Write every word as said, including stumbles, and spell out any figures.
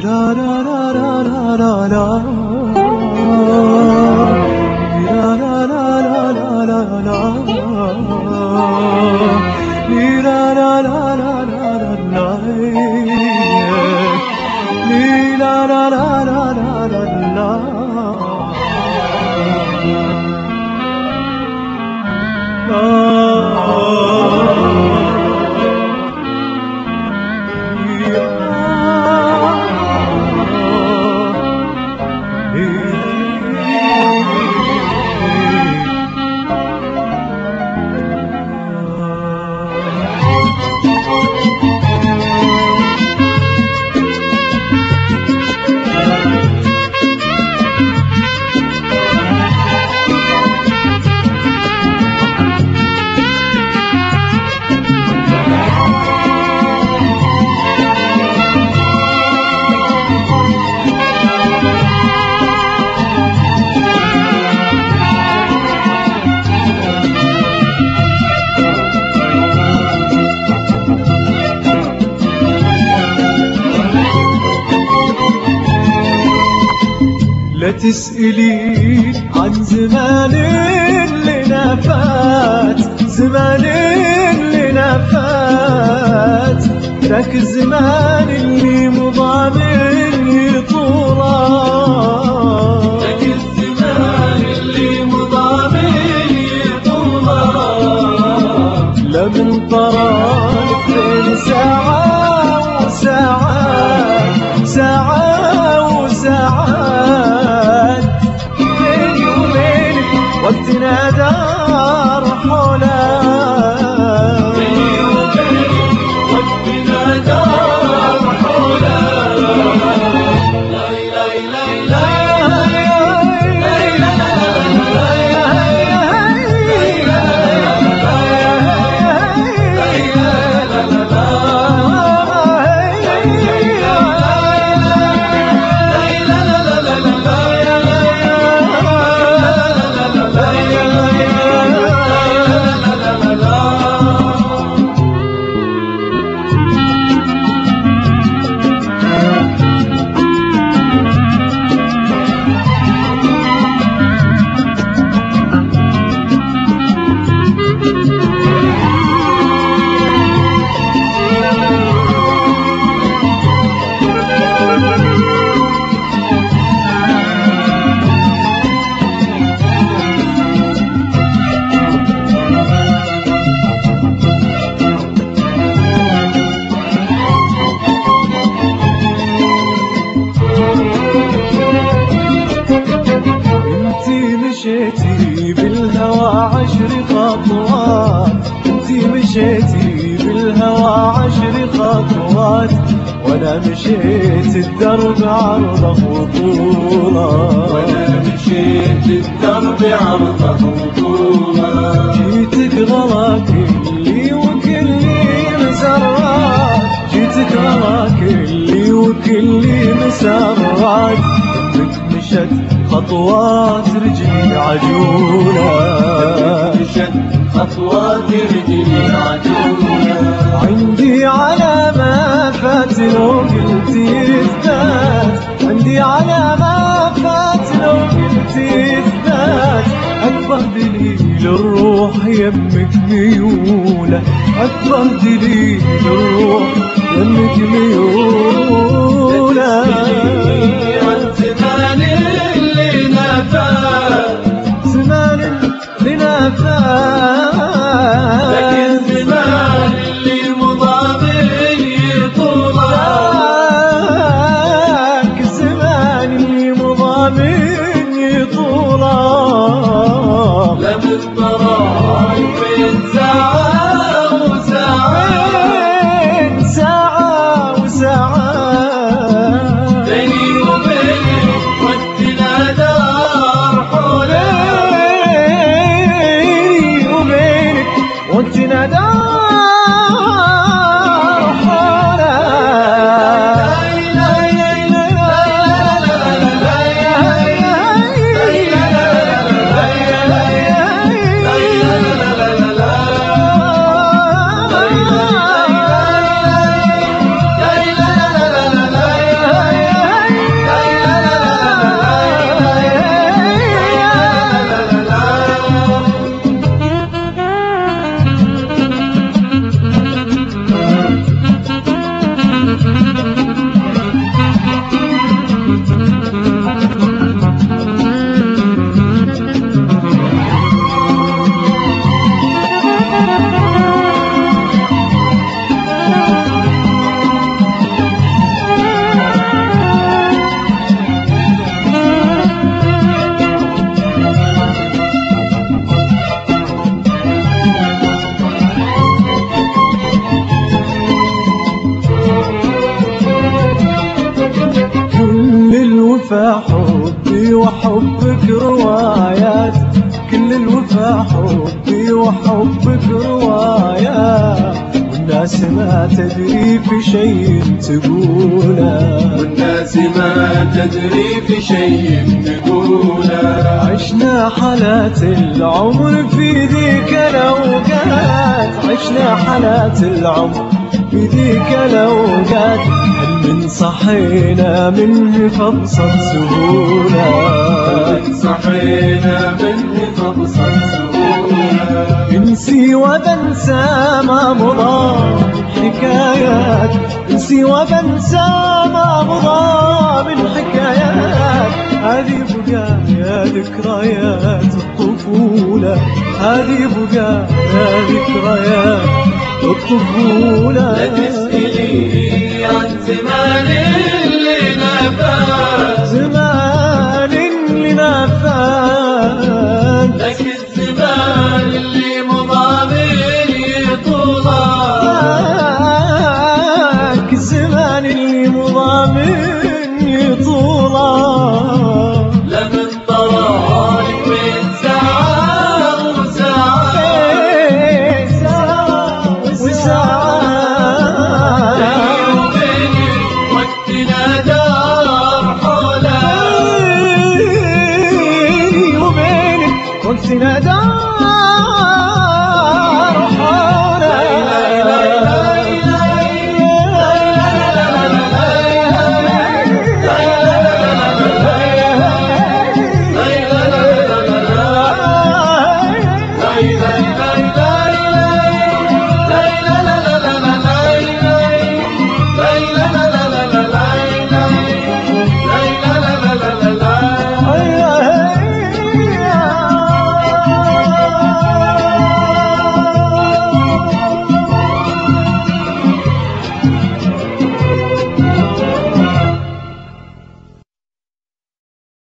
لا تسألين عن زمان اللي فات، زمان اللي فات، ذاك الزمان اللي مضى مني طوله، ذاك الزمان اللي مضى مني طوله، لا من طرف بين ساعة وساعات، ساعة وساعات، بيني وبينك وقتنا دار حوله، بيني وبينك وقتنا دار حوله، لا إله إلا مشيتي بالهوى عشر خطوات، انتي مشيتي بالهوى عشر خطوات، وانا مشيت الدرب عرضه وطوله، وانا مشيت الدرب عرضه وطوله، جيتك غلا كلي وكلي مسرات، جيتك غلا كلي وكلي مسرات، بك مشت خطوات رجلي عجولة، مشت خطوات رجلي عجولة، عندي على ما فات لو قلت اثبات، عندي على ما فات لو قلت اثبات، أكبر دليل الروح يمك ميولة، أكبر دليل الروح يمك ميولة، زمان اللي نفات، لكن زمان اللي مضى مني طوله، ذاك الزمان اللي مضى مني طوله، لا بالطرايف بين ساعة وساعات، ساعة وساعات، الوفا حبي وحبك روايات، كل الوفا حبي وحبك روايات، والناس ما تدري في شيء تقوله، والناس ما تدري في شيء تقوله. عشنا حالات العمر في ذيك الأوقات، عشنا حالات العمر في ذيك الأوقات، هل من صحينا منه فبصت سهولة، هل صحينا منه فبصت سهولة. انسي وبنسى ما مضى من حكايات، انسي وبنسى ما مضى من حكايات، هذه بقايا ذكريات الطفولة، هذه بقايا ذكريات الطفولة. لا تسأليني عن زمان اللي نفات،